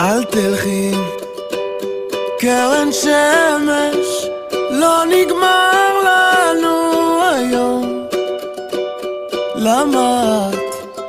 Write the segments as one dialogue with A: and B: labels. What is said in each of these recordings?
A: אל תלכי קרן שמש, לא נגמר לנו היום. למה את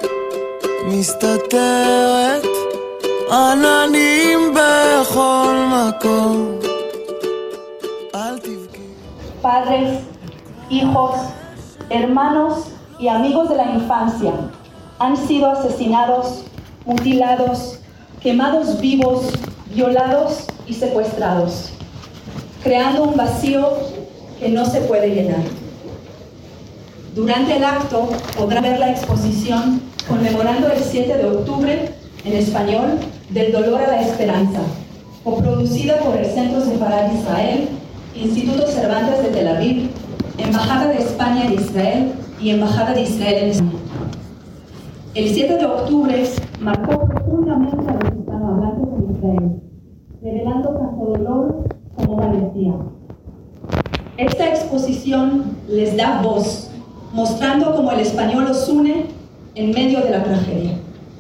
A: מסתתרת עננים בכל מקום? אל תבכי.
B: Padres, hijos, hermanos y amigos de la infancia han sido asesinados, mutilados, quemados vivos, violados y secuestrados, creando un vacío que no se puede llenar. Durante el acto podrán ver la exposición conmemorando el 7 de octubre, en español, del dolor a la esperanza, coproducida por el Centro Sefarad Israel, Instituto Cervantes de Tel Aviv, Embajada de España en Israel y Embajada de Israel en España. El 7 de octubre marcó profundamente a los hispanohablantes en Israel, revelando tanto dolor como valentía. Esta exposición les da voz, mostrando cómo el español los une en medio de la tragedia.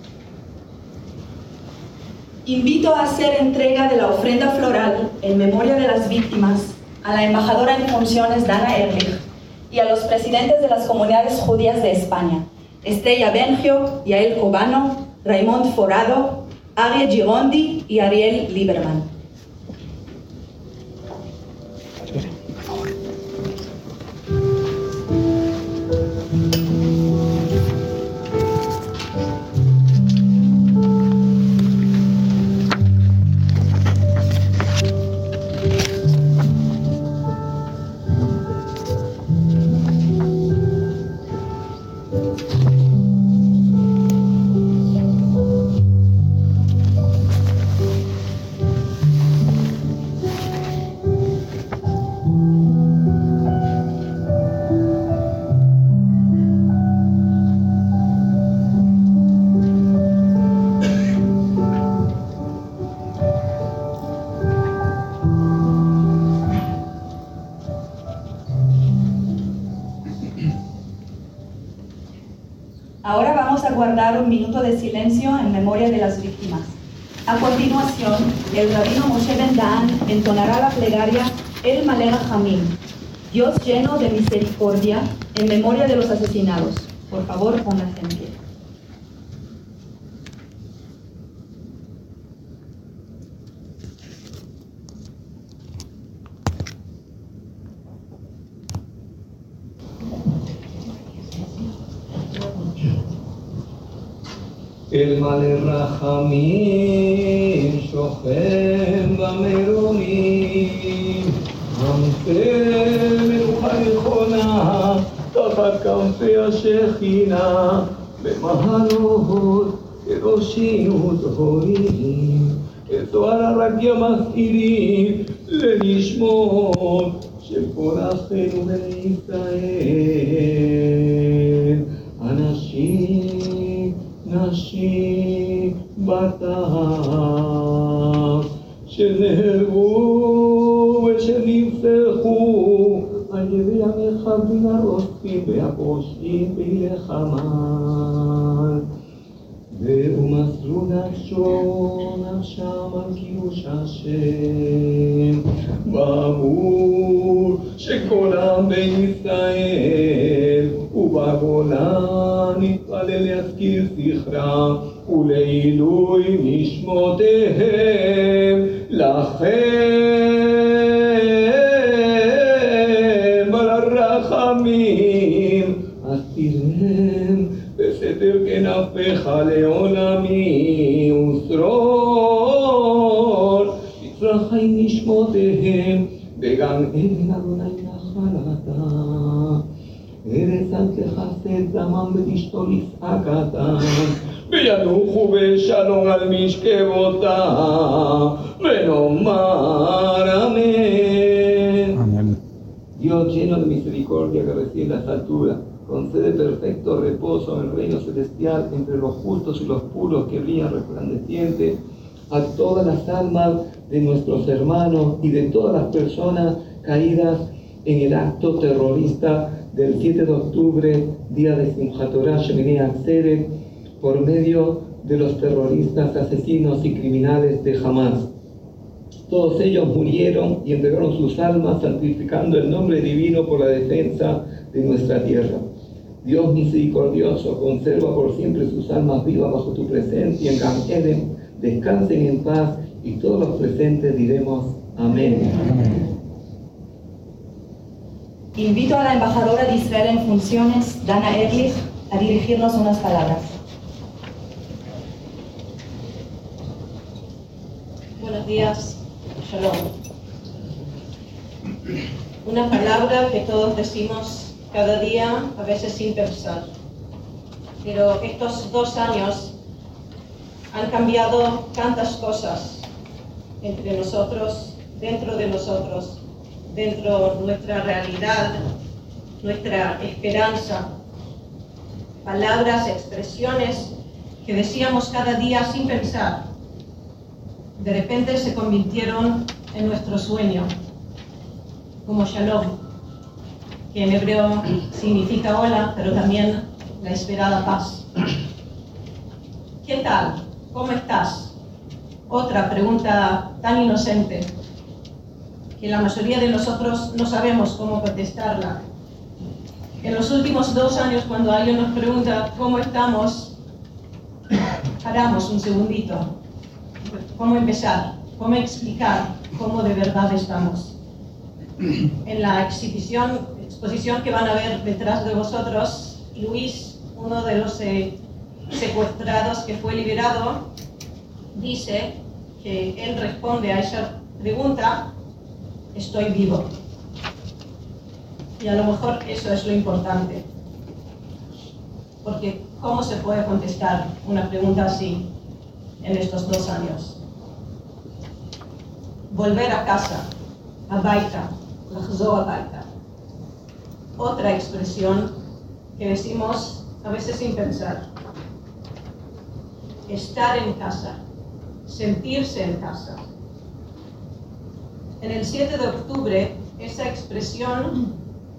B: Invito a hacer entrega de la ofrenda floral en memoria de las víctimas a la embajadora en funciones Dana Ehrlich y a los presidentes de las comunidades judías de España, Estrella Bengio, Yael Cobano, Raymond Forado, Arie Girondi y Ariel Lieberman. Ahora vamos a guardar un minuto de silencio en memoria de las víctimas. A continuación, el rabino Moshe Ben Daan entonará la plegaria El Malech Hamim, Dios lleno de misericordia, en memoria de los asesinados. Por favor, pónganse en pie.
C: אל מלא רחמים שוכן במרומים, עמסל מלוכה נכונה תחת כנפי השכינה, במהלות קדושים וטהורים, את זוהר הרקיע מסעירים לנשמות של כל אחינו בני ישראל. אנשים נשים בטף שנהרגו ושנרצחו על ידי המחבלים הרוצחים והפושעים פעילי חמאס, ומסרו נפשם על קידוש השם. ברור שכל עם בישראל ובגולן נתפלל להזכיר זכרם ולעילוי נשמותיהם לכם על הרחמים אסירם בסתר כנפיך לעולמי ושרור יצרחי נשמותיהם בגן עדן אדוני נחלתם. ארץ אל תחסד דמם ותשתול יצעקתם, וינוחו בשלום על משכבותם, ונאמר אמן.
D: Amén.
C: Dios lleno de misericordia que reside en las alturas, concede perfecto reposo en el reino celestial entre los justos y los puros que brillan resplandecientes a todas las almas de nuestros hermanos y de todas las personas caídas en el acto terrorista del 7 de octubre, día de Simchat Torah Shemini Atzeret, por medio de los terroristas, asesinos y criminales de Hamás. Todos ellos murieron y entregaron sus almas santificando el nombre divino por la defensa de nuestra tierra. Dios misericordioso, conserva por siempre sus almas vivas bajo tu presencia en Gan Eden. Descansen en paz y todos los presentes diremos amén.
B: Invito a la embajadora de Israel en funciones, Dana Ehrlich, a dirigirnos unas palabras.
D: Buenos días, Shalom. Una palabra que todos decimos cada día, a veces sin pensar. Pero estos 2 años han cambiado tantas cosas entre nosotros, dentro de nuestra realidad, nuestra esperanza. Palabras, expresiones que decíamos cada día sin pensar, de repente se convirtieron en nuestro sueño, como Shalom, que en hebreo significa hola, pero también la esperada paz. ¿Qué tal? ¿Cómo estás? Otra pregunta tan inocente que la mayoría de nosotros no sabemos cómo contestarla. En los últimos 2 años, cuando alguien nos pregunta cómo estamos, paramos un segundito. ¿Cómo empezar? ¿Cómo explicar cómo de verdad estamos? En la exposición que van a ver detrás de vosotros, Luis, uno de los secuestrados que fue liberado, dice que él responde a esa pregunta: estoy vivo. Y a lo mejor eso es lo importante, porque ¿cómo se puede contestar una pregunta así en estos 2 años? Volver a casa, habaita, לחזור הביתה. Otra expresión que decimos a veces sin pensar. Estar en casa, sentirse en casa. En el 7 de octubre, esa expresión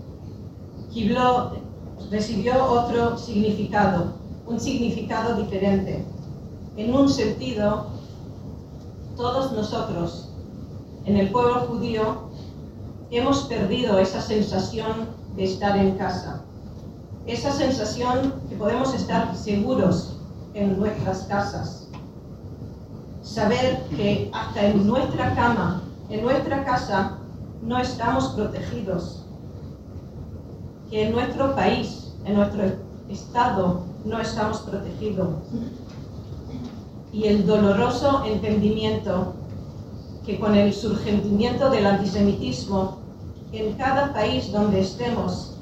D: recibió otro significado, un significado diferente. En un sentido, todos nosotros, en el pueblo judío, hemos perdido esa sensación de estar en casa. Esa sensación que podemos estar seguros en nuestras casas. Saber que hasta en nuestra cama, en nuestra casa, no estamos protegidos. Que en nuestro país, en nuestro estado, no estamos protegidos. Y el doloroso entendimiento que con el surgimiento del antisemitismo, en cada país donde estemos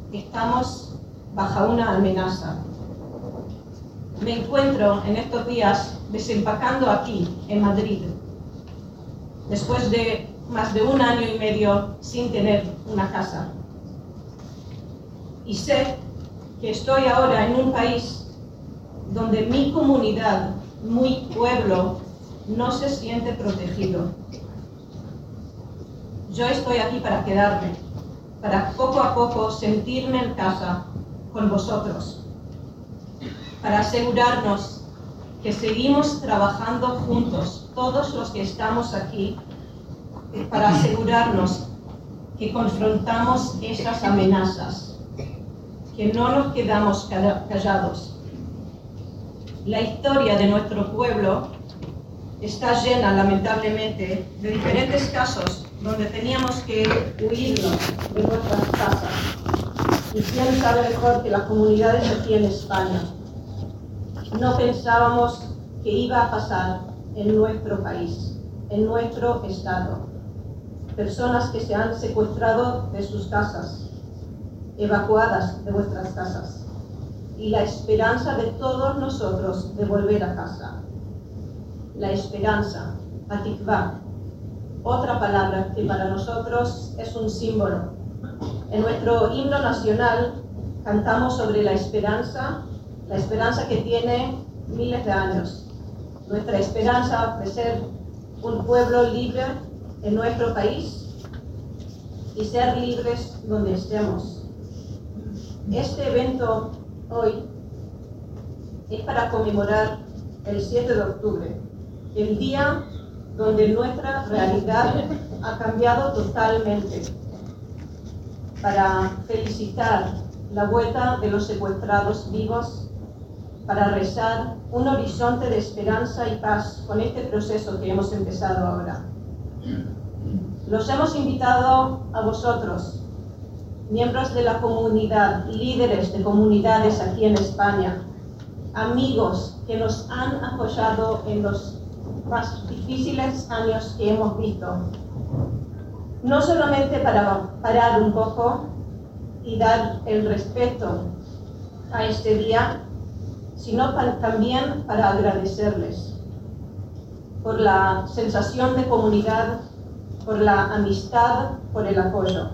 D: bajo una amenaza. Me encuentro en estos días desempacando aquí, en Madrid, después de más de 1 año y medio sin tener una casa. Y sé que estoy ahora en un país donde mi comunidad, mi pueblo, no se siente protegido. Yo estoy aquí para quedarme, para poco a poco sentirme en casa con vosotros, para asegurarnos que seguimos trabajando juntos, todos los que estamos aquí, para asegurarnos que confrontamos esas amenazas, que no nos quedamos callados. La historia de nuestro pueblo está llena, lamentablemente, de diferentes casos donde teníamos que huirnos de nuestras casas. Y quién sabe mejor que las comunidades aquí en España. No pensábamos que iba a pasar en nuestro país, en nuestro estado. Personas que se han secuestrado de sus casas, evacuadas de vuestras casas. Y la esperanza de todos nosotros de volver a casa. La esperanza, atikvá, otra palabra que para nosotros es un símbolo. En nuestro himno nacional cantamos sobre la esperanza que tiene miles de años. Nuestra esperanza de ser un pueblo libre en nuestro país y ser libres donde estemos. Este evento hoy es para conmemorar el 7 de octubre, el día donde nuestra realidad ha cambiado totalmente, para felicitar la vuelta de los secuestrados vivos, para rezar un horizonte de esperanza y paz con este proceso que hemos empezado ahora. Los hemos invitado a vosotros, miembros de la comunidad, líderes de comunidades aquí en España, amigos que nos han apoyado en los más difíciles años que hemos visto, no solamente para parar un poco y dar el respeto a este día, sino también para agradecerles por la sensación de comunidad, por la amistad, por el apoyo.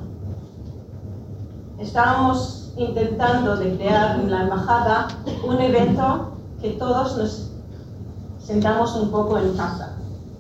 D: Estábamos intentando de crear en la embajada un evento que todos nos sentamos un poco en casa.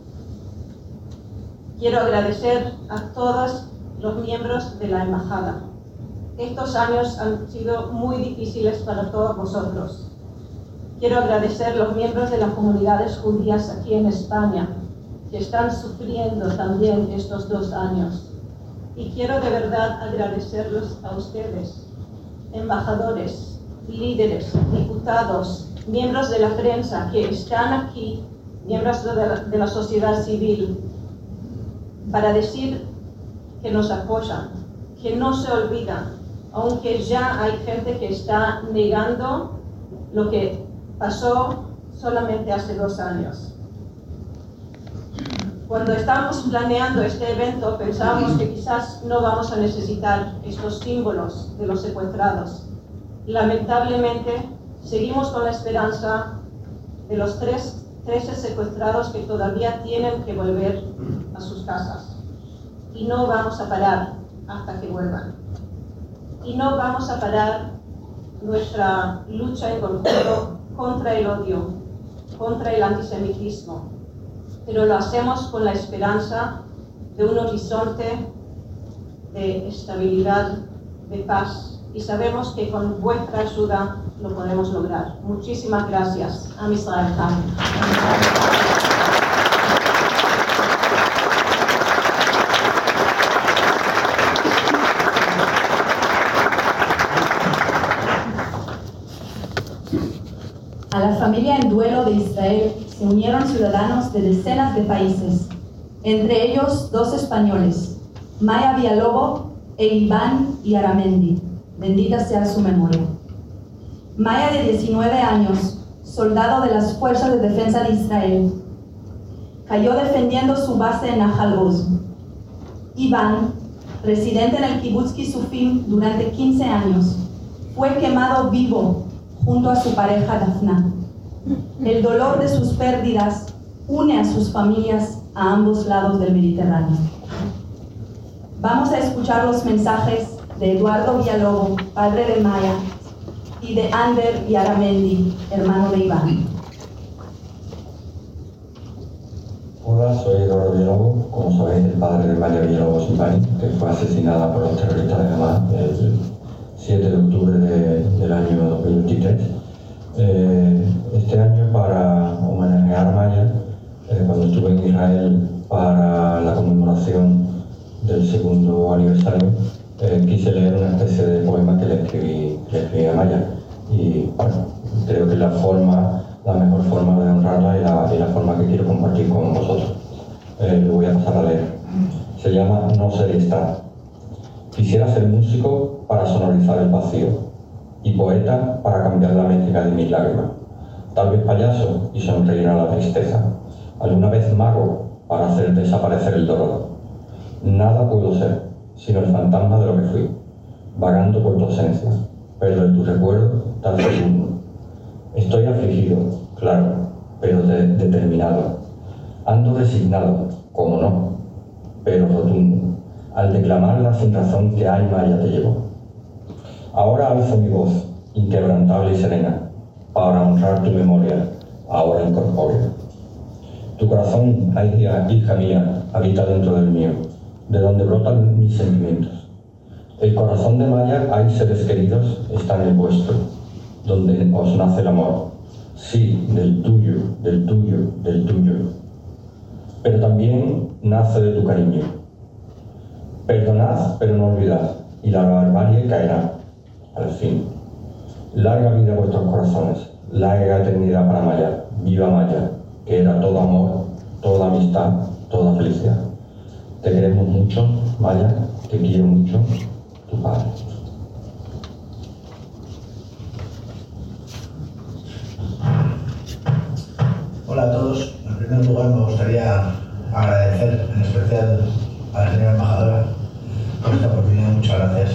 D: Quiero agradecer a todos los miembros de la embajada. Estos años han sido muy difíciles para todos vosotros. Quiero agradecer a los miembros de las comunidades judías aquí en España, que están sufriendo también estos 2 años. Y quiero de verdad agradecerlos a ustedes, embajadores, líderes, diputados, miembros de la prensa que están aquí, miembros de la sociedad civil, para decir que nos apoyan, que no se olvidan, aunque ya hay gente que está negando lo que pasó solamente hace 2 años. Cuando estábamos planeando este evento, pensábamos que quizás no vamos a necesitar estos símbolos de los secuestrados. Lamentablemente, seguimos con la esperanza de los 13 secuestrados que todavía tienen que volver a sus casas. Y no vamos a parar hasta que vuelvan. Y no vamos a parar nuestra lucha en conjunto contra el odio, contra el antisemitismo. Pero lo hacemos con la esperanza de un horizonte de estabilidad, de paz, y sabemos que con vuestra ayuda lo podemos lograr. Muchísimas gracias. Am Israel Khan.
B: A la familia en duelo de Israel se unieron ciudadanos de decenas de países, entre ellos 2 españoles, Maya Villalobos e Iván Yaramendi. Bendita sea su memoria. Maya, de 19 años, soldado de las Fuerzas de Defensa de Israel, cayó defendiendo su base en Nahal Oz. Iván, residente en el Kibbutz Kisufim durante 15 años, fue quemado vivo junto a su pareja Dafna. El dolor de sus pérdidas une a sus familias a ambos lados del Mediterráneo. Vamos a escuchar los mensajes de Eduardo Villalobos, padre de Maya, y de Ander Yaramendi, hermano de Iván.
E: Hola, soy Eduardo Villalobos, como sabéis, el padre de Maya Villalobos Iván, que fue asesinada por los terroristas de Hamas el 7 de octubre del año 2023. Este año, para homenajear a Maya, cuando estuve en Israel para la conmemoración del 2º aniversario, quise leer una especie de poema que le escribí a Maya. Y bueno, creo que es la mejor forma de honrarla y la forma que quiero compartir con vosotros. Lo voy a pasar a leer. Se llama No ser y estar. Quisiera ser músico para sonorizar el vacío y poeta para cambiar la métrica de mis lágrimas. Tal vez payaso y sonreír a la tristeza. Alguna vez mago para hacer desaparecer el dolor. Nada puedo ser sino el fantasma de lo que fui, vagando por tu ausencia, pero de tu recuerdo tan segundo. Estoy afligido, claro, pero determinado. Ando resignado, como no, pero rotundo, al declamarla sin razón que ay Maya te llevó. Ahora alzo mi voz, inquebrantable y serena, para honrar tu memoria, ahora incorpórea. Tu corazón, ay hija mía, habita dentro del mío, de donde brotan mis sentimientos. El corazón de Maya, hay seres queridos, está en el vuestro, donde os nace el amor. sí, del tuyo, del tuyo, del tuyo. Pero también nace de tu cariño. Perdonad, pero no olvidad, y la barbarie caerá, al fin. Larga vida a vuestros corazones, larga eternidad para Maya, viva Maya, que era todo amor, toda amistad, toda felicidad. Te queremos mucho, Maya, te quiero mucho, tu padre.
F: Hola a todos. En primer lugar me gustaría agradecer en especial a la señora embajadora por esta oportunidad. Muchas gracias.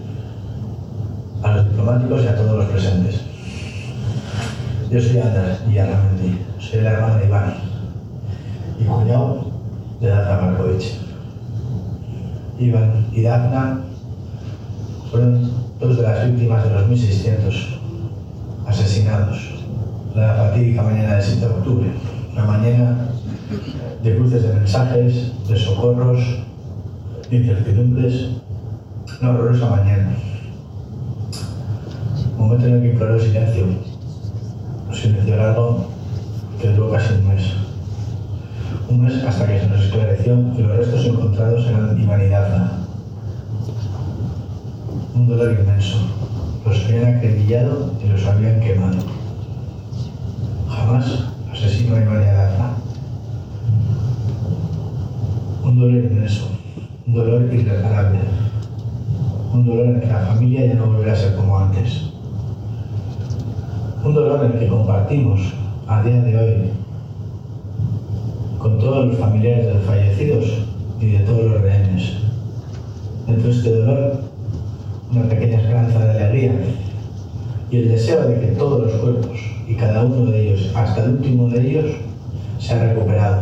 F: A los diplomáticos y a todos los presentes. Yo soy Andrés Villarramendi, soy el hermano de Iván y cuñado de Dafna Markovich. Iván y Dafna fueron dos de las víctimas de los 1600 asesinados la fatídica mañana del 7 de octubre, una mañana de cruces de mensajes, de socorros, de incertidumbres, una horrorosa mañana. Un momento en el que imploró silencio, un silencio largo que duró casi un mes. Un mes hasta que se nos esclareció que los restos encontrados eran Iván y Dafna. Un dolor inmenso. Los habían acribillado y los habían quemado. Jamás asesino a Iván y a Dafna. Un dolor inmenso, un dolor irreparable, un dolor en el que la familia ya no volverá a ser como antes. Un dolor en el que compartimos a día de hoy con todos los familiares de los fallecidos y de todos los rehenes. Dentro de este dolor, una pequeña esperanza de alegría y el deseo de que todos los cuerpos y cada uno de ellos, hasta el último de ellos, se ha recuperado.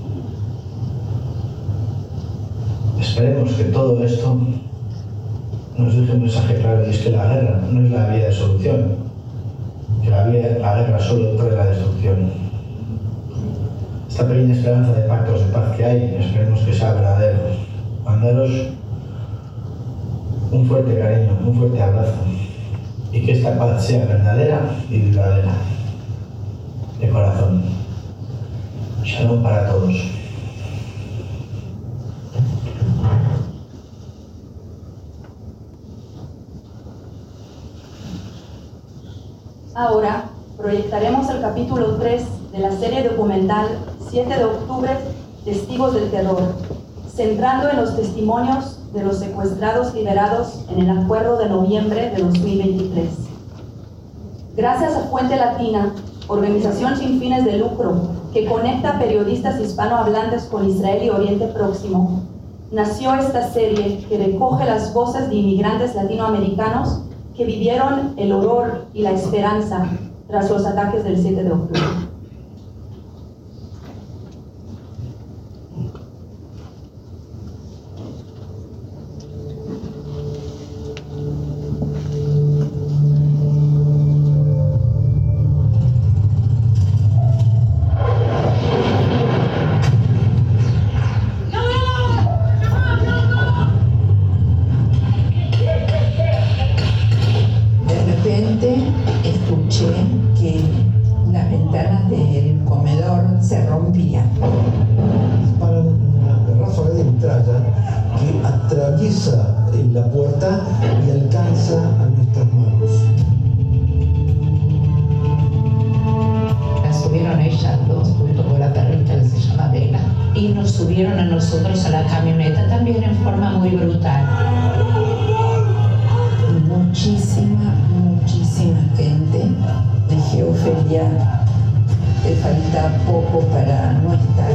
F: Esperemos que todo esto nos deje un mensaje claro, y es que la guerra no es la vía de solución, que la guerra solo trae la destrucción. Esta pequeña esperanza de pactos de paz que hay, esperemos que sea verdadero. Mandaros un fuerte cariño, un fuerte abrazo, y que esta paz sea verdadera y duradera. De corazón. Shalom para todos.
B: Ahora proyectaremos el capítulo 3 de la serie documental 7 de octubre, Testigos del Terror, centrando en los testimonios de los secuestrados liberados en el acuerdo de noviembre de 2023. Gracias a Fuente Latina, organización sin fines de lucro que conecta periodistas hispanohablantes con Israel y Oriente Próximo, nació esta serie que recoge las voces de inmigrantes latinoamericanos que vivieron el horror y la esperanza tras los ataques del 7 de octubre.
G: La puerta y alcanza a nuestras manos.
H: La subieron ellas dos junto con la perrita que se llama Vela y nos subieron a nosotros a la camioneta también en forma muy brutal.
I: Muchísima gente dije, Ofelia, te falta poco para no estar.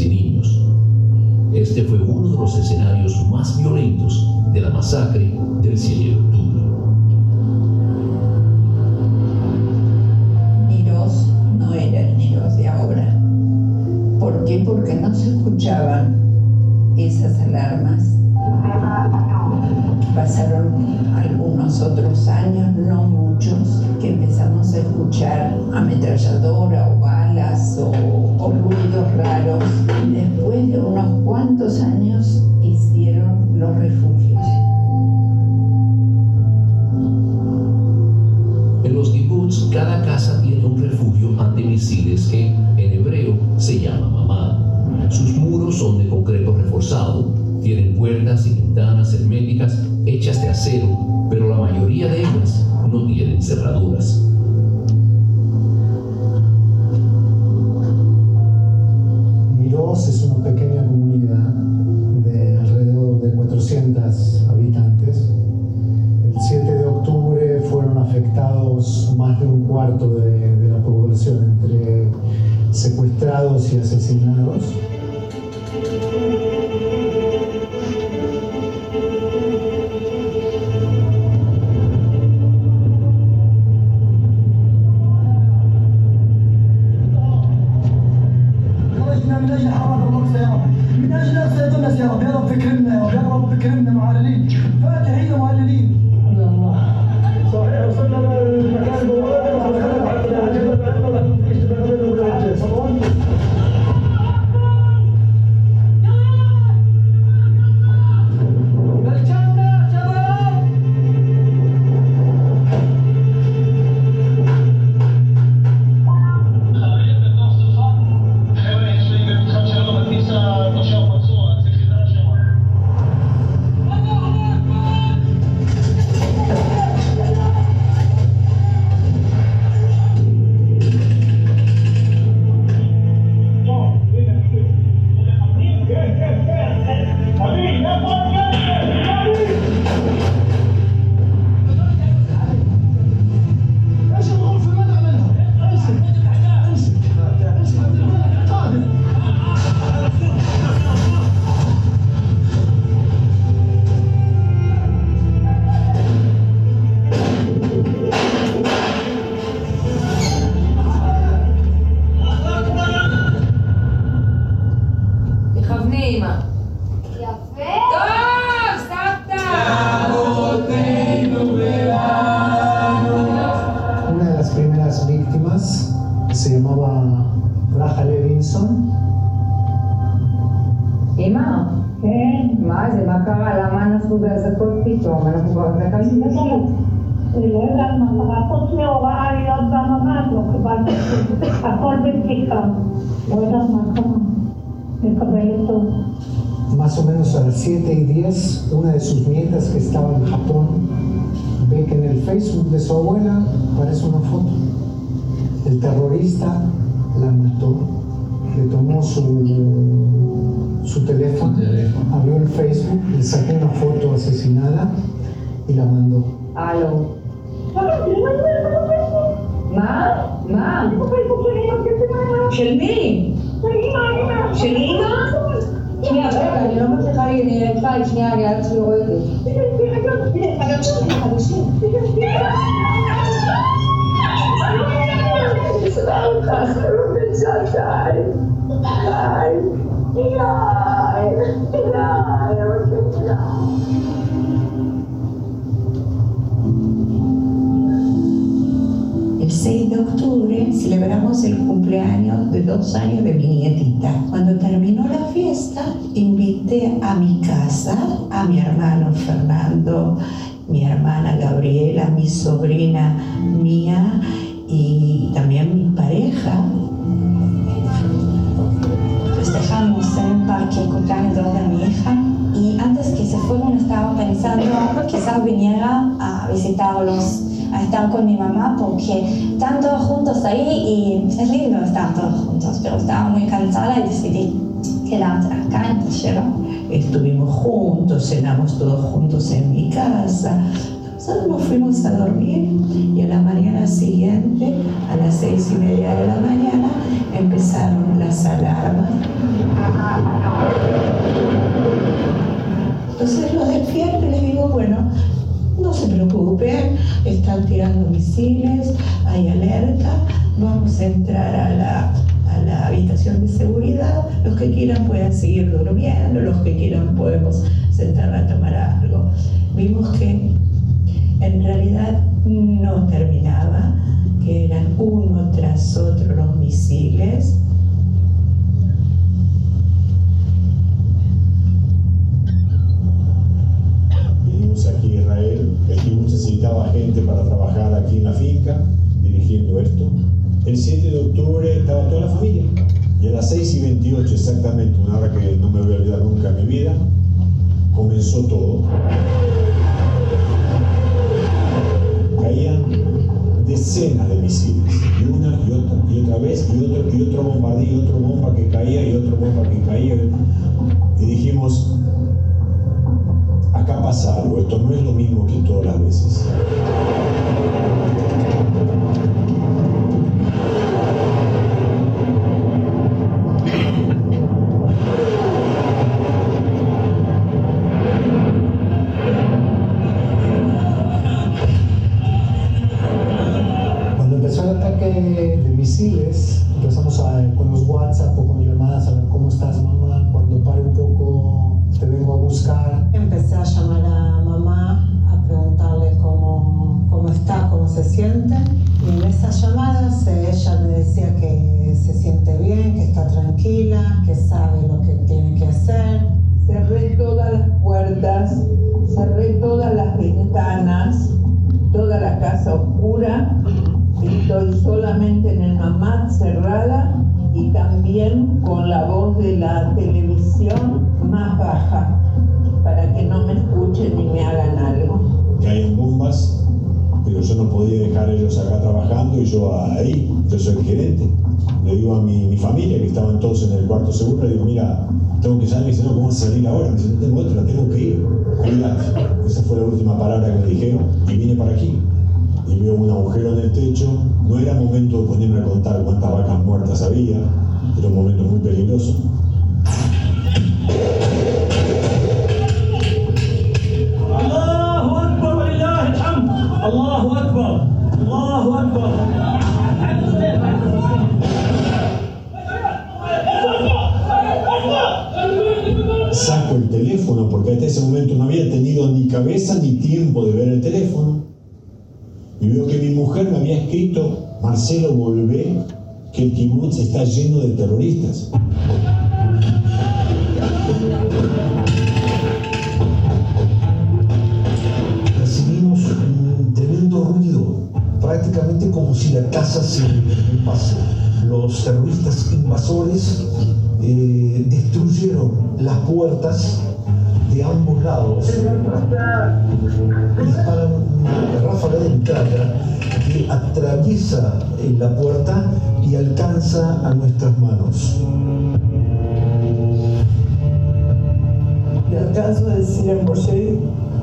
J: Este fue uno de los escenarios más violentos de la masacre del del 7 de octubre.
H: Niroz no era el Niroz de ahora. ¿Por qué? Porque no se escuchaban esas alarmas. Pasaron algunos otros años, no muchos, que empezamos a escuchar ametralladora o balas o ruidos raros. Después de unos cuantos años hicieron los refugios.
J: En los kibbutz, cada casa tiene un refugio ante misiles que en hebreo se llama mamá. Sus muros son de concreto reforzado, tienen puertas y ventanas herméticas hechas de acero, pero la mayoría de ellas no tienen cerraduras.
G: Niroz es una pequeña comunidad de alrededor de 400 habitantes. El 7 de octubre fueron afectados más de un cuarto de la población, entre secuestrados y asesinados. Más o menos a las 7:10, una de sus nietas que estaba en Japón ve que en el Facebook de su abuela aparece una foto. El terrorista la mató, le tomó su teléfono, abrió el Facebook, le sacó una foto asesinada y la mandó.
K: Aló. מה? של מי? של אמא? שנייה, רגע, אני לא מצליחה להיכנס, שנייה, אני עד שלא רואה את זה. אגב, שלנו חדשים.
H: El 6 de octubre celebramos el cumpleaños de 2 años de mi nietita. Cuando terminó la fiesta, invité a mi casa a mi hermano Fernando, mi hermana Gabriela, mi sobrina Mía y también mi pareja.
L: Festejamos en el parque el cumpleaños de mi hija y antes que se fueran estaba pensando quizás viniera a visitarlos, a estar con mi mamá porque están todos juntos ahí y es lindo estar todos juntos, pero estaba muy cansada y decidí quedarse acá en Tashero.
H: Estuvimos juntos, cenamos todos juntos en mi casa. Solo nos fuimos a dormir y a la mañana siguiente, a las 6:30 de la mañana, empezaron las alarmas. Entonces los despierto y les digo, bueno, están tirando misiles, hay alerta, vamos a entrar a la habitación de seguridad, los que quieran pueden seguir durmiendo, los que quieran podemos sentar a tomar algo. Vimos que en realidad no terminaba, que eran uno tras otro los misiles.
M: Venimos aquí a Israel, el kibbutz necesitaba gente para trabajar aquí en la finca, dirigiendo esto. El 7 de octubre estaba toda la familia, y a las 6:28 exactamente, una hora que no me voy a olvidar nunca en mi vida, comenzó todo. Caían decenas de misiles, y una y otra, y otra vez, y otro bombardeo, y otra bomba que caía, y otra bomba que caía, y dijimos, acá pasa algo, esto no es lo mismo que todas las veces.
G: Empezamos con los WhatsApp o con llamadas a ver cómo estás, mamá, cuando pare un poco te vengo a buscar.
N: Empecé a llamar a mamá a preguntarle cómo está, cómo se siente, y en esas llamadas ella me decía que se siente bien, que está tranquila, que sabe lo que tiene que hacer.
I: Cerré todas las puertas, cerré todas las ventanas, toda la casa oscura. Estoy solamente en el mamá cerrada y también con la voz de la televisión más baja para que no me escuchen ni me hagan algo.
M: Caían bombas, pero yo no podía dejar a ellos acá trabajando y yo ahí, yo soy el gerente. Le digo a mi familia, que estaban todos en el cuarto seguro, le digo, mira, tengo que salir. Me dice, no, ¿cómo vas a salir ahora? Me dice, no tengo otra, tengo que ir. Cuidate. Esa fue la última palabra que me dijeron y vine para aquí. Y veo un agujero en el techo. No era momento de ponerme a contar cuántas vacas muertas había, era un momento muy peligroso.
O: Allahu Akbar, walillahi alhamd. Allahu Akbar, Allahu Akbar.
M: Saco el teléfono porque hasta ese momento no había tenido ni cabeza ni tiempo de ver el teléfono. Y veo que mi mujer me había escrito, Marcelo, volvé, que el kibutz está lleno de terroristas.
P: Recibimos un tremendo ruido, prácticamente como si la casa se derrumbase. Los terroristas invasores destruyeron las puertas de ambos lados. Disparan una ráfaga de metralla que atraviesa la puerta y alcanza a nuestras manos.
I: Le alcanzo a decir a Moshe,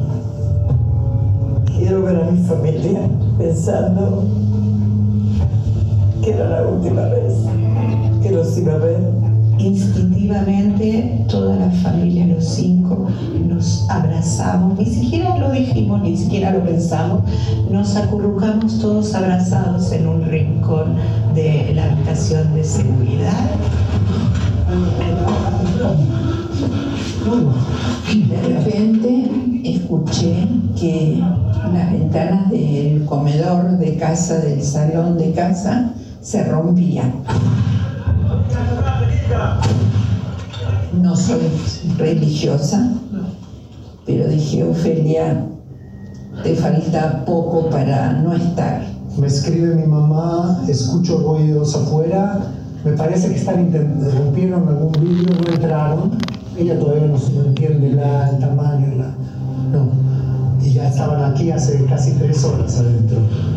I: quiero ver a mi familia, pensando que era la última vez que los iba a ver.
H: Instintivamente toda la familia, los 5, nos abrazamos, ni siquiera lo dijimos, ni siquiera lo pensamos, nos acurrucamos todos abrazados en un rincón de la habitación de seguridad.
I: De repente escuché que las ventanas del comedor de casa, del salón de casa, se rompían. No soy religiosa, pero dije, Ofelia, te falta poco para no estar.
G: Me escribe mi mamá, escucho ruidos afuera, me parece que rompieron algún vidrio, no entraron. Ella todavía no entiende el tamaño, no. Y ya estaban aquí hace casi 3 horas adentro.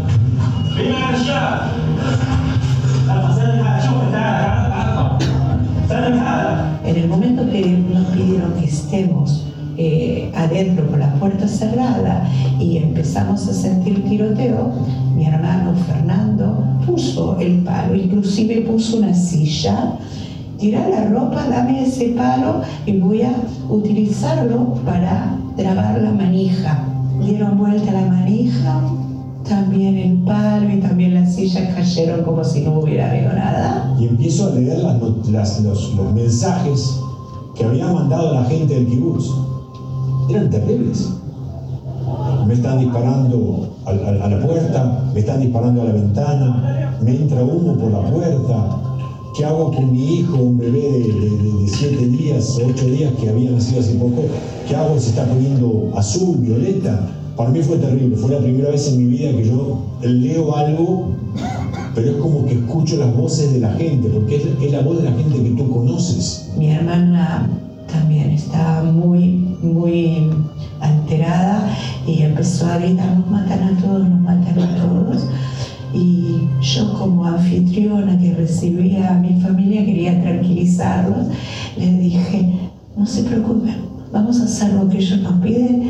H: En el momento que nos pidieron que estemos adentro con la puerta cerrada y empezamos a sentir tiroteo, mi hermano Fernando puso el palo, inclusive puso una silla, tira la ropa, dame ese palo y voy a utilizarlo para trabar la manija. Dieron vuelta la manija también el palo y también las sillas cayeron como si no hubiera habido nada.
M: Y empiezo a leer los mensajes que había mandado la gente del kibutz. Eran terribles. Me están disparando a la puerta, me están disparando a la ventana, me entra humo por la puerta. ¿Qué hago con mi hijo, un bebé de 7 días, 8 días que había nacido hace poco? ¿Qué hago? Se está poniendo azul, violeta. Para mí fue terrible, fue la primera vez en mi vida que yo leo algo, pero es como que escucho las voces de la gente, porque es la voz de la gente que tú conoces.
H: Mi hermana también estaba muy, muy alterada y empezó a gritar: nos matan a todos, nos matan a todos. Y yo, como anfitriona que recibía a mi familia, quería tranquilizarlos. Les dije: no se preocupen, vamos a hacer lo que ellos nos piden.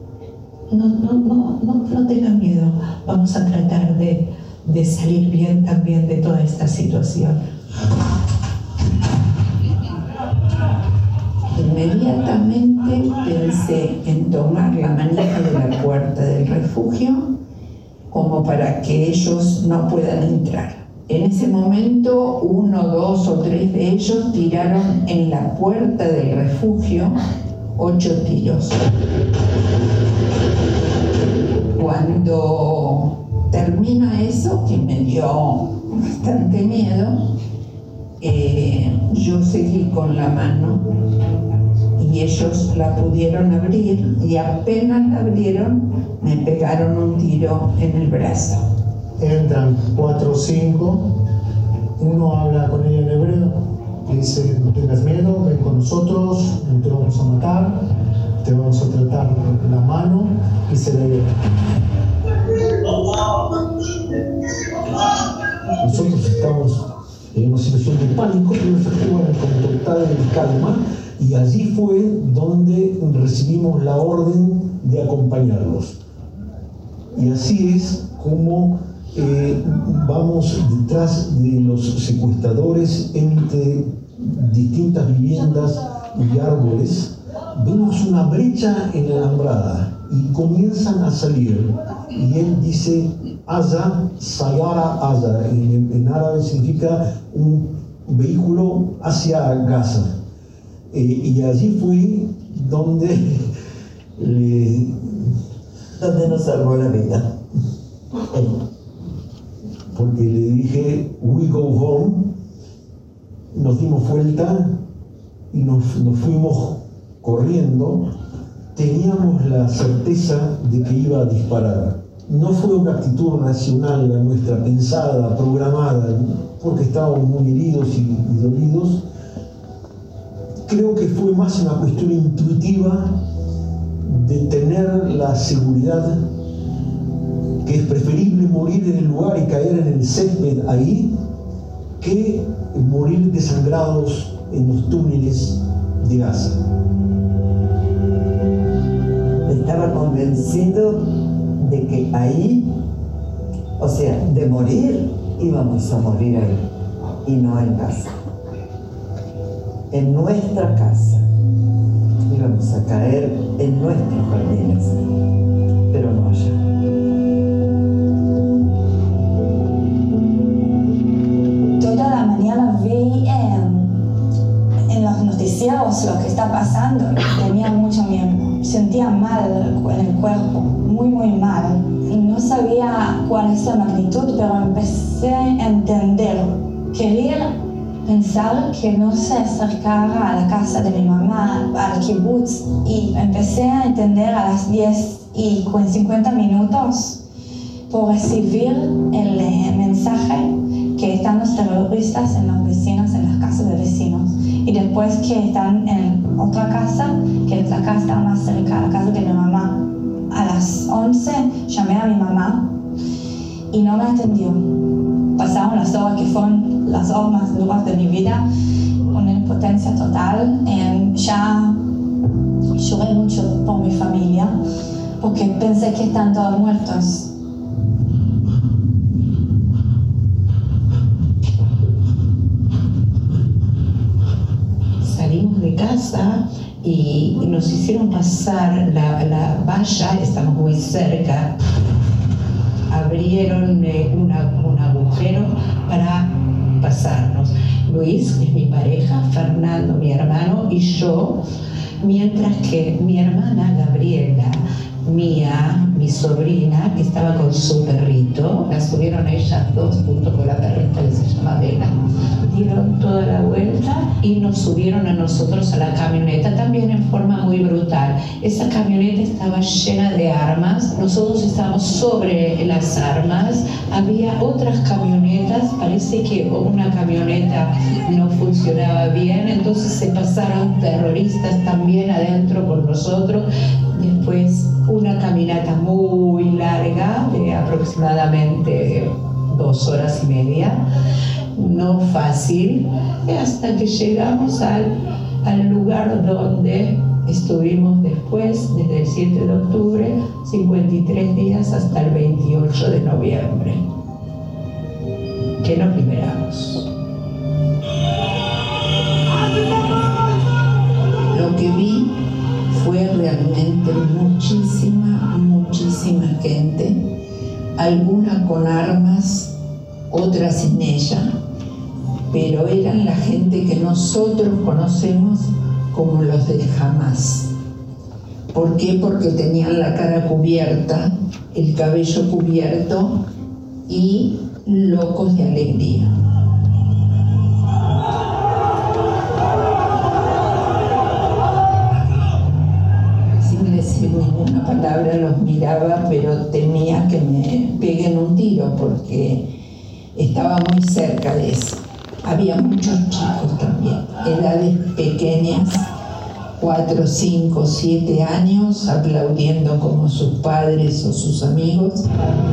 H: No tengan miedo, vamos a tratar de salir bien también de toda esta situación.
I: Inmediatamente pensé en tomar la manija de la puerta del refugio como para que ellos no puedan entrar. En ese momento, 1, 2 o 3 de ellos tiraron en la puerta del refugio 8 tiros. Cuando termina eso, que me dio bastante miedo, yo seguí con la mano y ellos la pudieron abrir, y apenas la abrieron me pegaron un tiro en el brazo.
G: Entran 4 o 5, uno habla con ella en hebreo, dice: no tengas miedo, ven con nosotros, no te vamos a matar, te vamos a tratar la mano, y se la lleva. Nosotros estamos en una situación de pánico, pero efectivos con total calma, y allí fue donde recibimos la orden de acompañarlos. Y así es como vamos detrás de los secuestradores entre distintas viviendas y árboles. Vemos una brecha en la alambrada y comienzan a salir. Y él dice: Aya, Sayara Aya. En árabe significa un vehículo hacia Gaza. Y allí fue donde
I: nos salvó la vida.
G: Porque le dije: we go home. Nos dimos vuelta y nos fuimos corriendo. Teníamos la certeza de que iba a disparar. No fue una actitud racional la nuestra, pensada, programada, porque estábamos muy heridos y dolidos. Creo que fue más una cuestión intuitiva de tener la seguridad que es preferible morir en el lugar y caer en el césped ahí que morir desangrados en los túneles de Gaza.
I: Estaba convencido de que ahí, o sea, de morir, íbamos a morir ahí y no en Gaza. En nuestra casa íbamos a caer en nuestros jardines, pero no allá.
L: Toda la mañana vi en los noticieros lo que está pasando. Tenía mucho miedo, sentía mal en el cuerpo, muy muy mal. Y no sabía cuál es la magnitud, pero empecé a entender. Quería pensar que no se acercara a la casa de mi mamá, al kibutz, y empecé a entender a las 10:50 por recibir el mensaje que están los terroristas en los vecinos, en las casas de vecinos, y después que están en otra casa, que es la casa más cerca a la casa de mi mamá. A las 11 llamé a mi mamá y no me atendió. Pasaron las horas que fueron las horas más duras de mi vida, una impotencia total. Ya lloré mucho por mi familia, porque pensé que están todos muertos.
H: Salimos de casa y nos hicieron pasar la valla, estamos muy cerca. abrieron un agujero para pasarnos. Luis, que es mi pareja, Fernando, mi hermano, y yo, mientras que mi hermana Gabriela, Mía, mi sobrina, que estaba con su perrito, la subieron a ellas dos junto con la perrita que se llama Vela. Dieron toda la vuelta y nos subieron a nosotros a la camioneta, también en forma muy brutal. Esa camioneta estaba llena de armas, nosotros estábamos sobre las armas, había otras camionetas, parece que una camioneta no funcionaba bien, entonces se pasaron terroristas también adentro con nosotros. Después una caminata muy larga, de aproximadamente 2 horas y media, no fácil, hasta que llegamos al lugar donde estuvimos después, desde el 7 de octubre, 53 días hasta el 28 de noviembre, que nos liberamos. Lo que vi fue realmente muchísima gente, alguna con armas, otras sin ella, pero eran la gente que nosotros conocemos como los de Hamas. ¿Por qué? Porque tenían la cara cubierta, el cabello cubierto y locos de alegría. Ninguna palabra los miraba, pero temía que me peguen un tiro porque estaba muy cerca de eso. Había muchos chicos también, edades pequeñas, 4, 5, 7 años, aplaudiendo como sus padres o sus amigos.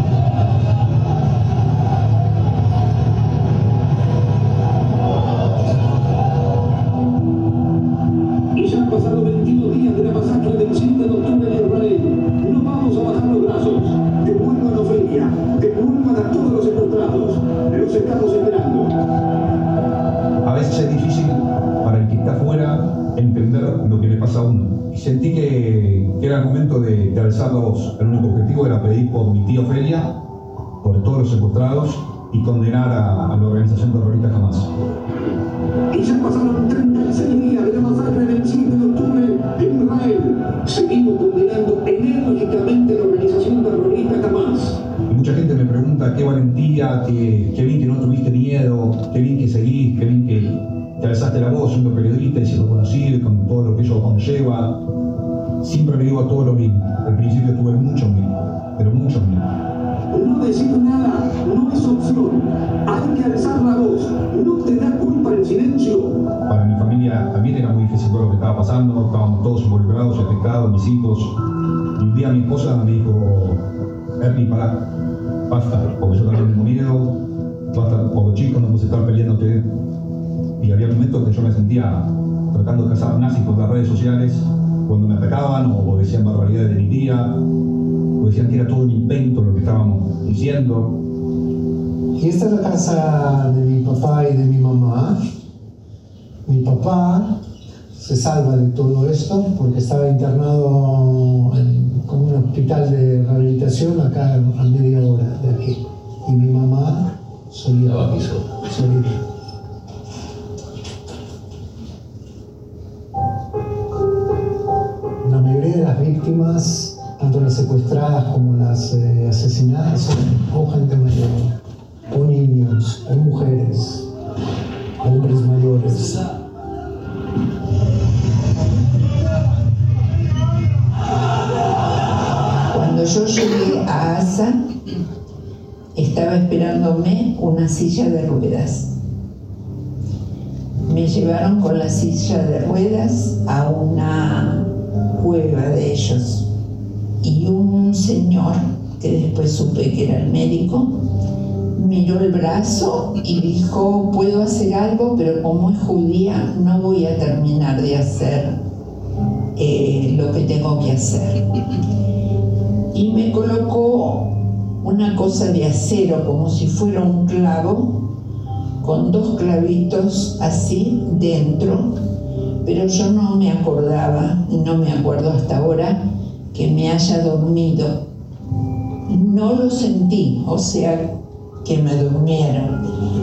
Q: Y ya han pasado 22 días de la masacre del 7 de octubre de Israel. No vamos a bajar los brazos. Devuelvan a Ofelia, devuelvan a todos los secuestrados. Los estamos esperando.
R: A veces es difícil para el que está afuera entender lo que le pasa a uno. Y sentí que era el momento de alzar la voz. El único objetivo era pedir por mi tía Ofelia, por todos los secuestrados y condenar a la organización terrorista Hamas.
Q: Y ya pasaron 36 días de la masacre del 7 de octubre en Israel. Seguimos condenando enérgicamente a la organización terrorista Hamas.
R: Y mucha gente me pregunta qué valentía, qué bien que no tuviste miedo, qué bien que seguís, qué bien que te alzaste la voz siendo periodista y siendo conocido con todo lo que ello conlleva. Siempre le digo a todos lo mismo. Al principio tuve mucho miedo, pero mucho miedo.
Q: No decir nada no es opción. Hay que alzar la voz. No te da culpa el silencio.
R: Para mi familia también era muy difícil todo lo que estaba pasando. Estábamos todos involucrados y afectados, mis hijos. Y un día mi esposa me dijo: Ernie, pará, basta, porque yo también tengo miedo, basta, por los chicos no puedes estar peleándote. Y había momentos que yo me sentía tratando de cazar nazis por las redes sociales cuando me atacaban o decían barbaridades de mi tía, o decían que era todo un invento lo que estábamos diciendo.
G: Y esta es la casa de mi papá y de mi mamá. Mi papá se salva de todo esto porque estaba internado en como un hospital de rehabilitación acá a media hora de aquí. Y mi mamá solita. La mayoría de las víctimas, tanto las secuestradas como las asesinadas, son o gente mayor, o niños, o mujeres, hombres mayores.
H: Cuando yo llegué a Asa, estaba esperándome una silla de ruedas. Me llevaron con la silla de ruedas a una cueva de ellos. Y un señor, que después supe que era el médico, miró el brazo y dijo: puedo hacer algo, pero como es judía no voy a terminar de hacer lo que tengo que hacer. Y me colocó una cosa de acero, como si fuera un clavo, con 2 clavitos así dentro, pero yo no me acordaba, y no me acuerdo hasta ahora, que me haya dormido. No lo sentí, o sea que me durmieron.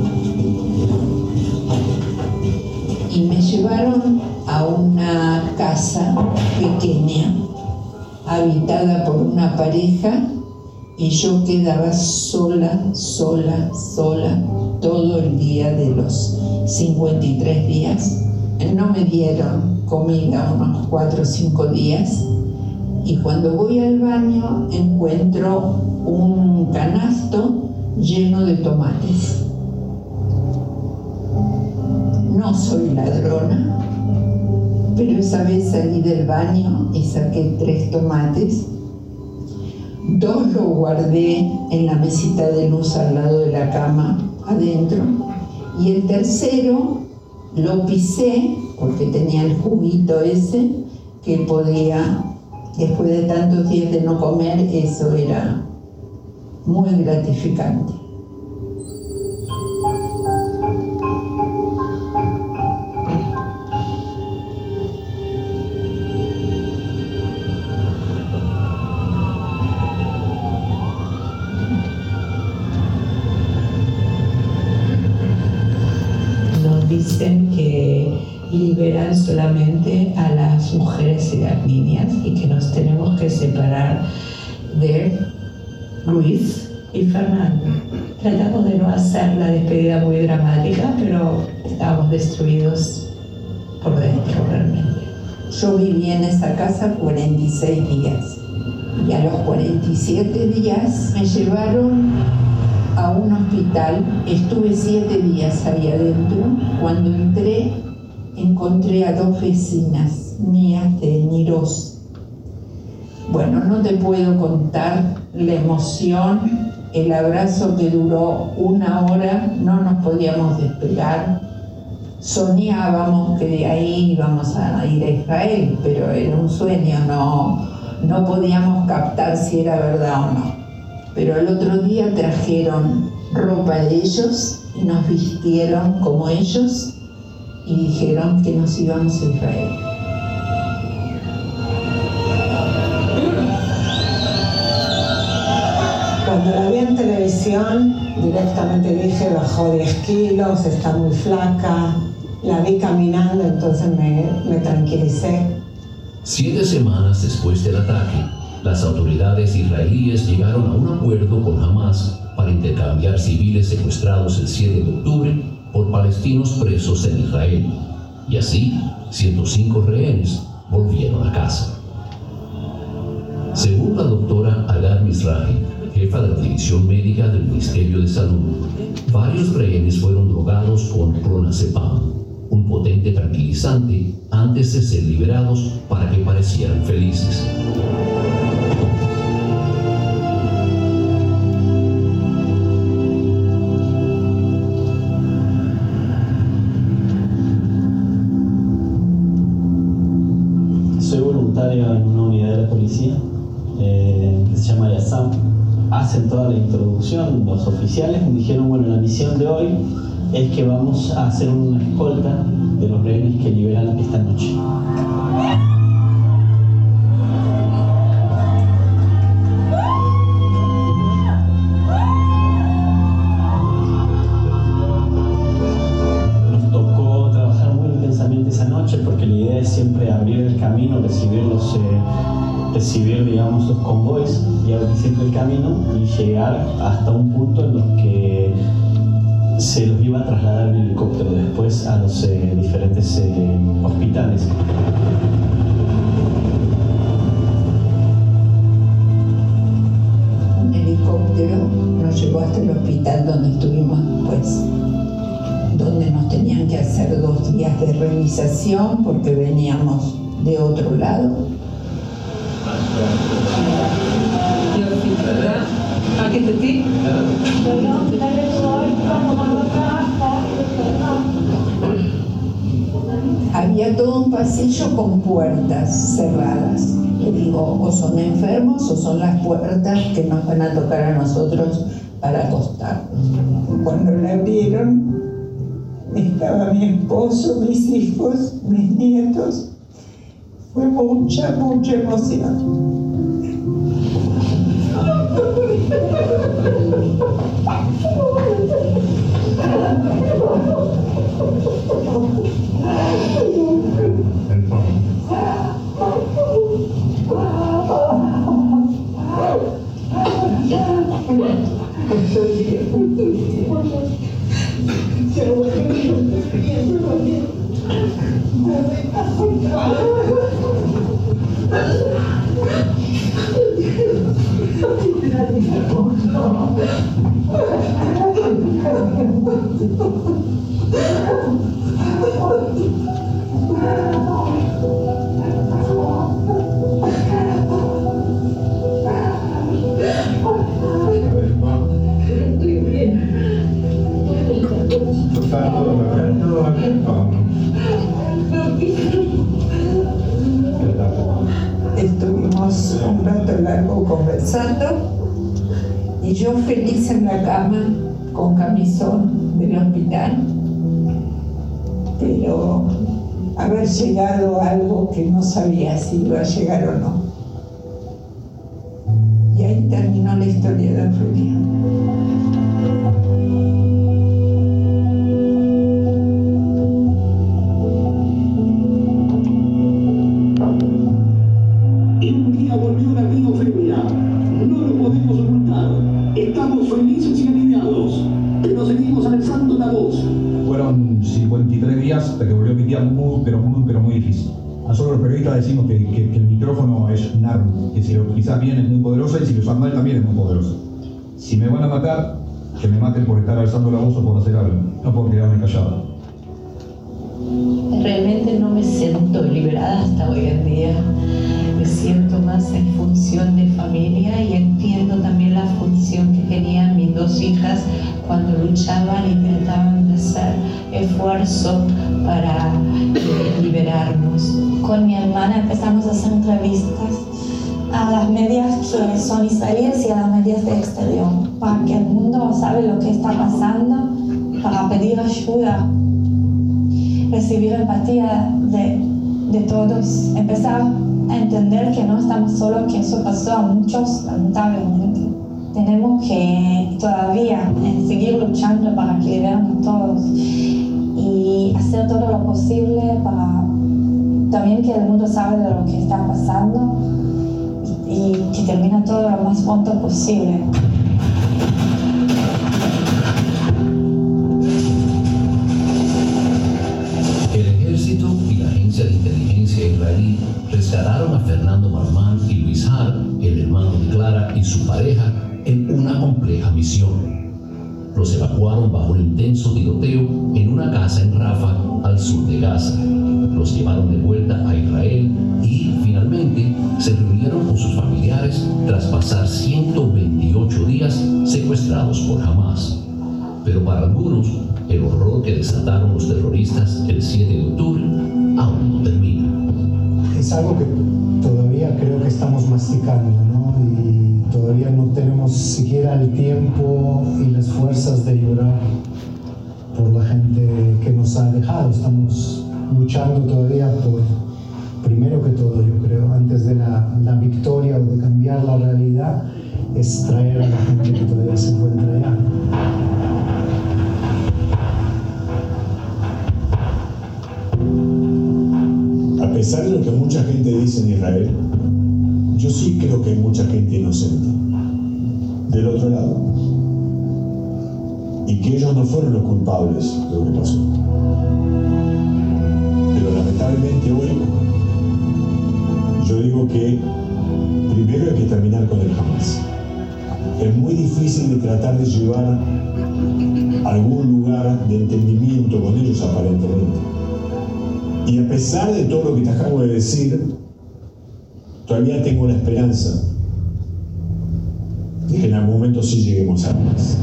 H: Y me llevaron a una casa pequeña, habitada por una pareja, y yo quedaba sola, todo el día de los 53 días. No me dieron comida unos 4 o 5 días, y cuando voy al baño encuentro un canasto lleno de tomates. No soy ladrona, pero esa vez salí del baño y saqué 3 tomates. 2 los guardé en la mesita de luz al lado de la cama, adentro, y el tercero lo pisé porque tenía el juguito ese que podía, después de tantos días de no comer, eso era muy gratificante. Dicen que liberan solamente a las mujeres y las niñas y que nos tenemos que separar de Luis y Fernando. Tratamos de no hacer la despedida muy dramática, pero estábamos destruidos por dentro realmente. Yo viví en esa casa 46 días y a los 47 días me llevaron a un hospital. Estuve 7 días ahí adentro. Cuando entré, encontré a 2 vecinas mías de Niros. Bueno, no te puedo contar la emoción, el abrazo que duró 1 hora, no nos podíamos despegar. Soñábamos que de ahí íbamos a ir a Israel, pero era un sueño, no podíamos captar si era verdad o no. Pero el otro día trajeron ropa de ellos y nos vistieron como ellos y dijeron que nos íbamos a Israel.
N: Cuando la vi en televisión, directamente dije, bajó 10 kilos, está muy flaca. La vi caminando, entonces me tranquilicé.
J: 7 semanas después del ataque, las autoridades israelíes llegaron a un acuerdo con Hamas para intercambiar civiles secuestrados el 7 de octubre por palestinos presos en Israel. Y así, 105 rehenes volvieron a casa. Según la doctora Agar Mizrahi, jefa de la División Médica del Ministerio de Salud, varios rehenes fueron drogados con clonazepam, un potente tranquilizante, antes de ser liberados para que parecieran felices.
S: Soy voluntario en una unidad de la policía que se llama Yassam. Hacen toda la introducción, los oficiales me dijeron, bueno, la misión de hoy es que vamos a hacer una escolta de los rehenes que liberan esta noche. Nos tocó trabajar muy intensamente esa noche porque la idea es siempre abrir el camino, recibir, digamos, los convoys y abrir siempre el camino y llegar hasta un punto en los que se los iba a trasladar en helicóptero después a los diferentes hospitales.
H: Un helicóptero nos llevó hasta el hospital donde estuvimos después, donde nos tenían que hacer 2 días de revisación porque veníamos de otro lado. Había todo un pasillo con puertas cerradas. Le digo, o son enfermos o son las puertas que nos van a tocar a nosotros para acostarnos. Cuando la abrieron, estaba mi esposo, mis hijos, mis nietos. Fue mucha emoción.
I: Estuvimos un rato largo conversando y yo feliz en la cama con camisón del hospital, pero haber llegado a algo que no sabía si iba a llegar o no. Y ahí terminó la historia de Ofelia.
Q: Volvió la tía Ofelia. No lo podemos ocultar. Estamos felices y aliviados, pero seguimos alzando la voz.
R: Fueron 53 días hasta que volvió mi tía muy difícil. Nosotros los periodistas decimos que el micrófono es un arma, que si lo utilizas bien es muy poderosa y si lo usas mal también es muy poderosa. Si me van a matar, que me maten por estar alzando la voz o por hacer algo, no por quedarme callado.
H: Realmente no me siento liberada hasta hoy en día. Me siento más en función de familia y entiendo también la función que tenían mis dos hijas cuando luchaban y trataban de hacer esfuerzo para liberarnos.
L: Con mi hermana empezamos a hacer entrevistas a las medias que son israelíes y a las medias de exterior, para que el mundo sabe lo que está pasando, para pedir ayuda, recibir empatía de todos, empezar a entender que no estamos solos, que eso pasó a muchos, lamentablemente. Tenemos que todavía seguir luchando para que liberen a todos y hacer todo lo posible para también que el mundo sabe de lo que está pasando y que termine todo lo más pronto posible.
J: El ejército y la agencia de inteligencia israelí rescataron a Fernando Marmán y Luis Har, el hermano de Clara y su pareja, en una compleja misión. Los evacuaron bajo un intenso tiroteo en una casa en Rafah, al sur de Gaza. Los llevaron de vuelta a Israel y, finalmente, se reunieron con sus familiares tras pasar 128 días secuestrados por Hamás. Pero para algunos, el horror que desataron los terroristas el 7 de octubre aún no termina.
G: Es algo que todavía creo que estamos masticando, ¿no? Y todavía no tenemos siquiera el tiempo y las fuerzas de llorar por la gente que nos ha dejado. Estamos luchando todavía por, primero que todo, yo creo, antes de la victoria o de cambiar la realidad, es traer a la gente que todavía se encuentra allá.
M: A pesar de lo que mucha gente dice en Israel, yo sí creo que hay mucha gente inocente del otro lado y que ellos no fueron los culpables de lo que pasó. Pero lamentablemente hoy yo digo que primero hay que terminar con el Hamás. Es muy difícil de tratar de llevar a algún lugar de entendimiento con ellos aparentemente. Y a pesar de todo lo que te acabo de decir, todavía tengo la esperanza de que en algún momento sí lleguemos a paz.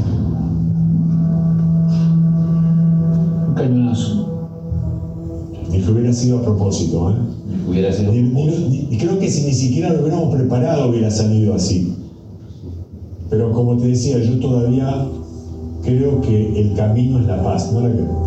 T: Un cañonazo.
M: Ni que hubiera sido a propósito, ¿eh?
T: Hubiera sido
M: y creo que si ni siquiera lo hubiéramos preparado hubiera salido así. Pero como te decía, yo todavía creo que el camino es la paz, no la guerra.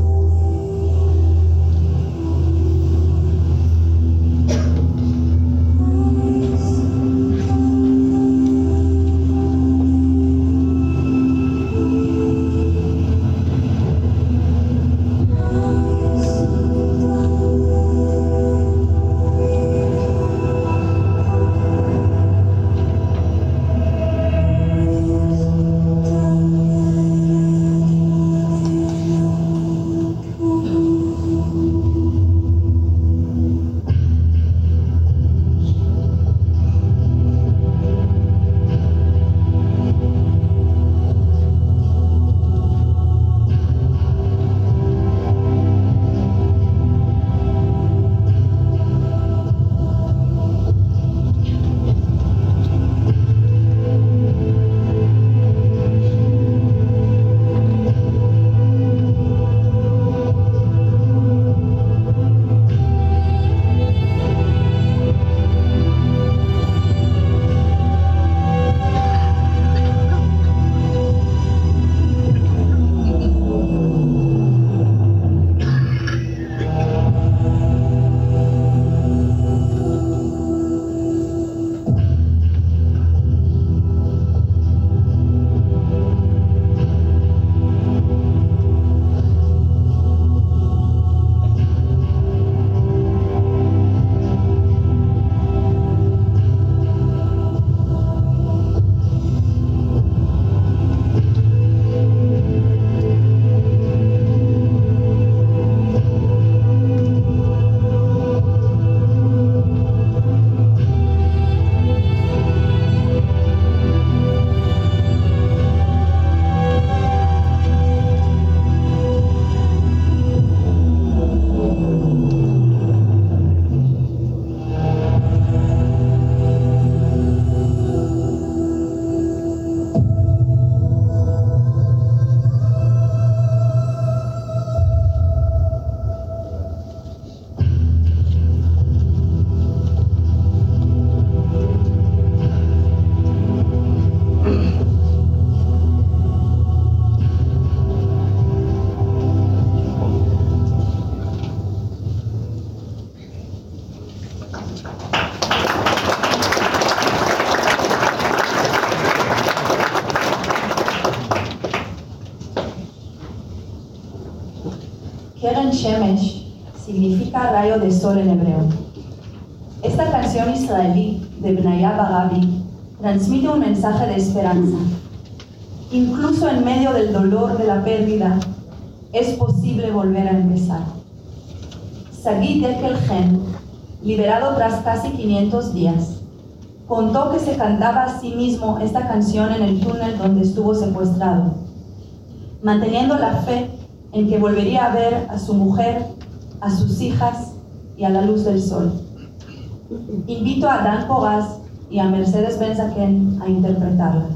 B: Shemesh significa rayo de sol en hebreo. Esta canción israelí de Benaya Barabi transmite un mensaje de esperanza. Incluso en medio del dolor de la pérdida, es posible volver a empezar. Sagit Ekelgen, liberado tras casi 500 días, contó que se cantaba a sí mismo esta canción en el túnel donde estuvo secuestrado, manteniendo la fe en que volvería a ver a su mujer, a sus hijas y a la luz del sol. Invito a Dan Pogaz y a Mercedes Ben-Zaken a interpretarla.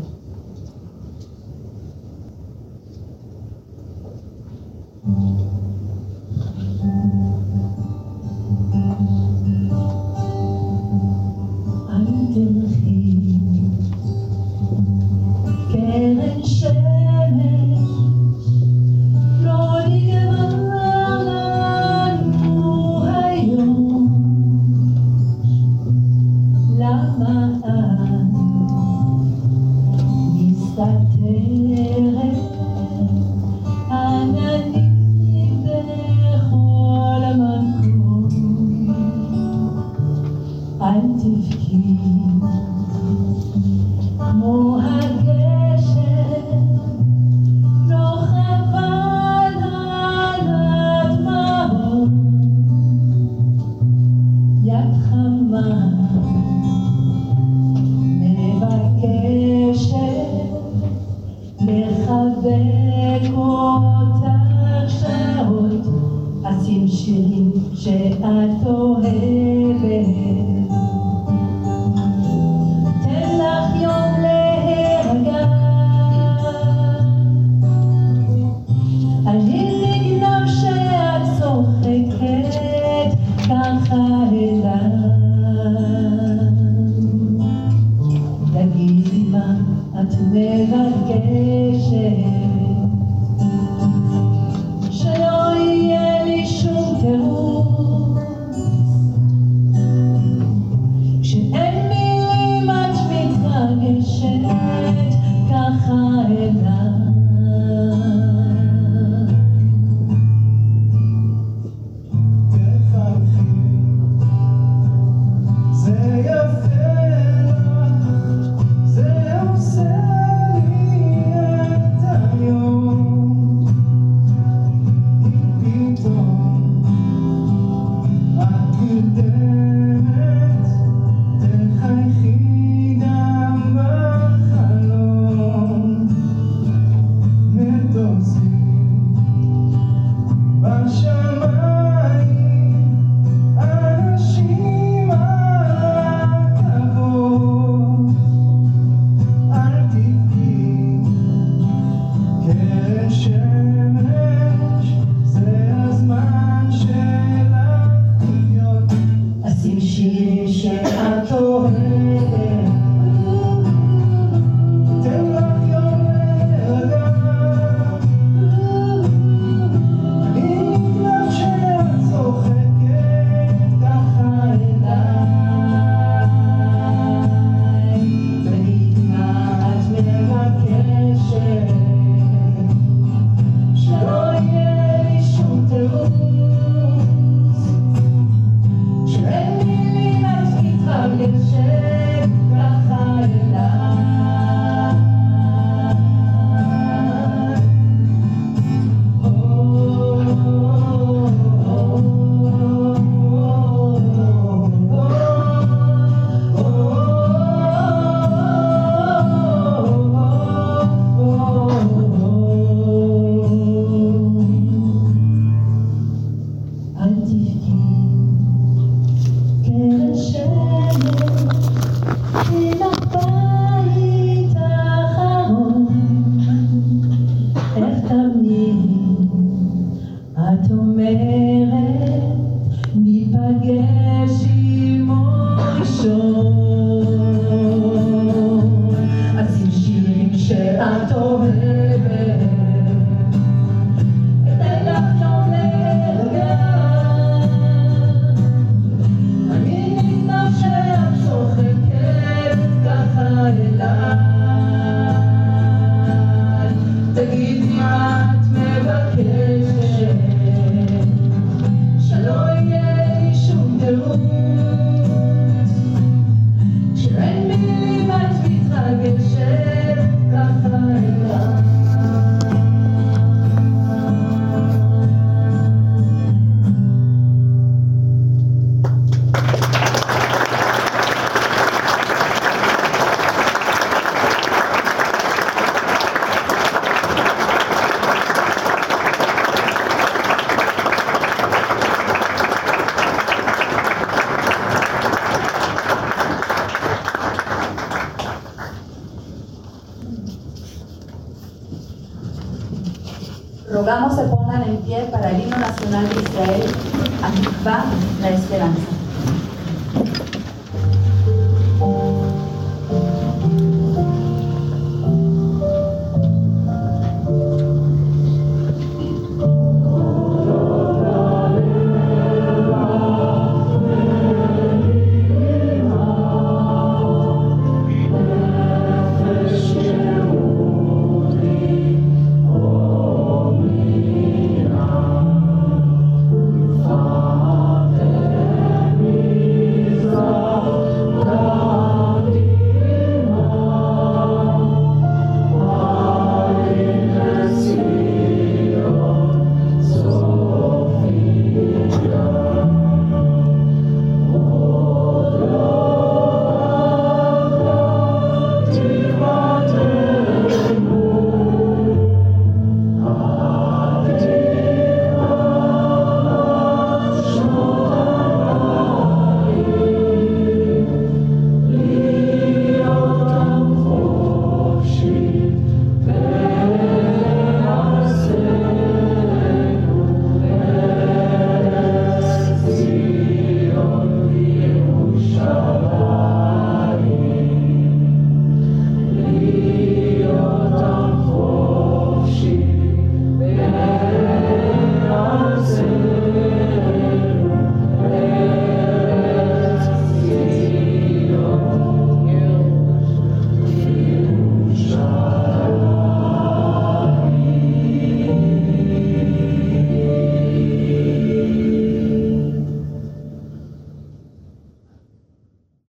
A: קרן שמש לא נגמר לנו היום, למה את מסתתרת עננים בכל מקום, אל תבכי כמו הגשם, לא חבל על הדמעות, יד חמה מבקשת לחבק אותך שעות, אשים שירים שאת אוהבת, תן לך יום להירגע, אני נגנב שאת צוחקת ככה אליי, תגידי מה את מבקשת, שלא יהיה לי שום תירוץ, כשאין מילים את מתרגשת ככה אליי. זה יפה לך, זה עושה לי את היום, אם פתאום את נרדמת, תחייכי גם בחלום, מטוסים בשמיים, אנשים על הכבוד, אל תבכי קרן שמש, זה הזמן שלך לחיות, אשים שיר שאת אוהבת, תן לך יום להירגע, אני נגנב שאת צוחקת ככה אליי, תגידי מה את מבקשת, שלא יהיה לי שום תירוץ, כשאין מילים את מתרגשת ככה אליי. אל תבכי קרן שמש, הנה בית אחרון, איך תמיד את אומרת ניפגש עמו ראשון, אשים שירים שאת אוהבת, אתן לך יום להירגע, אני נגנב שאת צוחקת ככה אליי, תגידי מה את מבקשת,
B: Rogamos se pongan en pie para el himno nacional de Israel, Atikvá, la esperanza.